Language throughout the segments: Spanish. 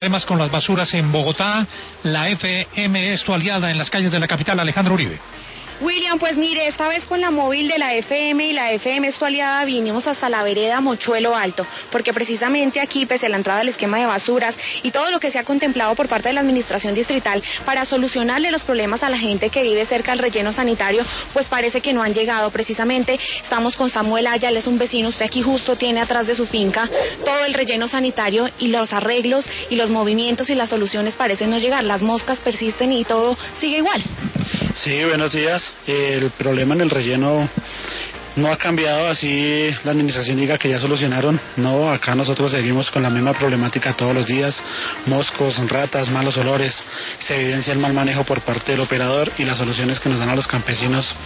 Problemas con las basuras en Bogotá. La FM es tu aliada en las calles de la capital. Alejandro Uribe. William, pues mire, esta vez con la móvil de la FM y la FM es tu aliada vinimos hasta la vereda Mochuelo Alto, porque precisamente aquí, pese a la entrada del esquema de basuras y todo lo que se ha contemplado por parte de la administración distrital para solucionarle los problemas a la gente que vive cerca del relleno sanitario, pues parece que no han llegado. Precisamente estamos con Samuel Aya, él es un vecino, usted aquí justo tiene atrás de su finca todo el relleno sanitario y los arreglos y los movimientos y las soluciones parecen no llegar, las moscas persisten y todo sigue igual. Sí, buenos días. El problema en el relleno no ha cambiado, así la administración diga que ya solucionaron. No, acá nosotros seguimos con la misma problemática todos los días. Moscos, ratas, malos olores. Se evidencia el mal manejo por parte del operador y las soluciones que nos dan a los campesinos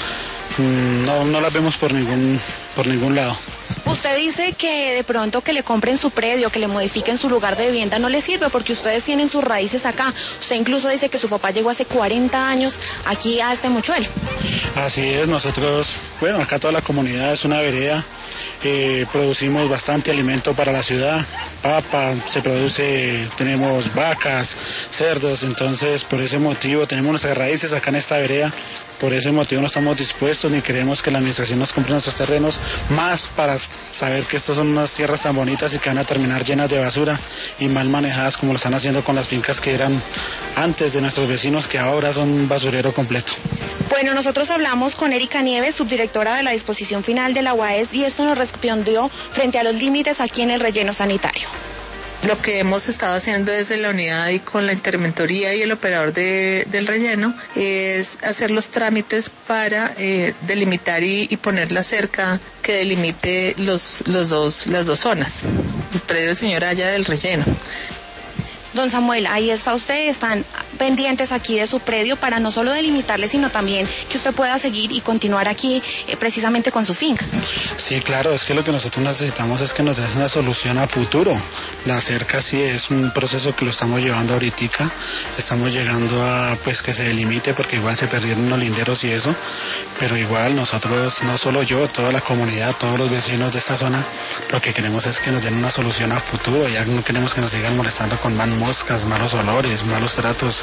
no las vemos por ningún lado. Usted dice que de pronto que le compren su predio, que le modifiquen su lugar de vivienda no le sirve porque ustedes tienen sus raíces acá. Usted incluso dice que su papá llegó hace 40 años aquí a este Mochuelo. Así es, nosotros, bueno, acá toda la comunidad es una vereda, producimos bastante alimento para la ciudad, papa, se produce, tenemos vacas, cerdos, entonces por ese motivo tenemos nuestras raíces acá en esta vereda. Por ese motivo no estamos dispuestos ni queremos que la administración nos compre nuestros terrenos, más para saber que estas son unas tierras tan bonitas y que van a terminar llenas de basura y mal manejadas como lo están haciendo con las fincas que eran antes de nuestros vecinos, que ahora son un basurero completo. Bueno, nosotros hablamos con Erika Nieves, subdirectora de la disposición final de la UAES, y esto nos respondió frente a los límites aquí en el relleno sanitario. Lo que hemos estado haciendo desde la unidad y con la interventoría y el operador del relleno es hacer los trámites para delimitar y poner la cerca que delimite las dos zonas, el predio del señor Aya del relleno. Don Samuel, ahí está usted, están pendientes aquí de su predio para no solo delimitarle, sino también que usted pueda seguir y continuar aquí precisamente con su finca. Sí, claro, es que lo que nosotros necesitamos es que nos den una solución a futuro. La cerca sí es un proceso que lo estamos llevando ahorita, estamos llegando a pues que se delimite porque igual se perdieron unos linderos y eso, pero igual nosotros, no solo yo, toda la comunidad, todos los vecinos de esta zona, lo que queremos es que nos den una solución a futuro, ya no queremos que nos sigan molestando con moscas, malos olores, malos tratos,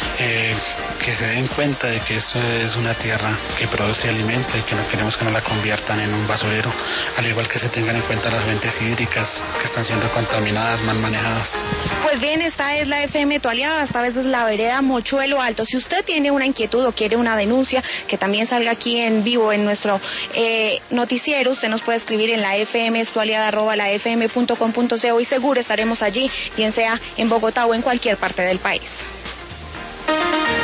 que se den cuenta de que esto es una tierra que produce alimento y que no queremos que nos la conviertan en un basurero, al igual que se tengan en cuenta las fuentes hídricas que están siendo contaminadas, mal manejadas. Pues bien, esta es la FM tu aliada, esta vez es la vereda Mochuelo Alto. Si usted tiene una inquietud o quiere una denuncia, que también salga aquí en vivo en nuestro noticiero, usted nos puede escribir en la FM es tu aliada @lafm.com.co y seguro estaremos allí, bien sea en Bogotá o en cualquier parte del país.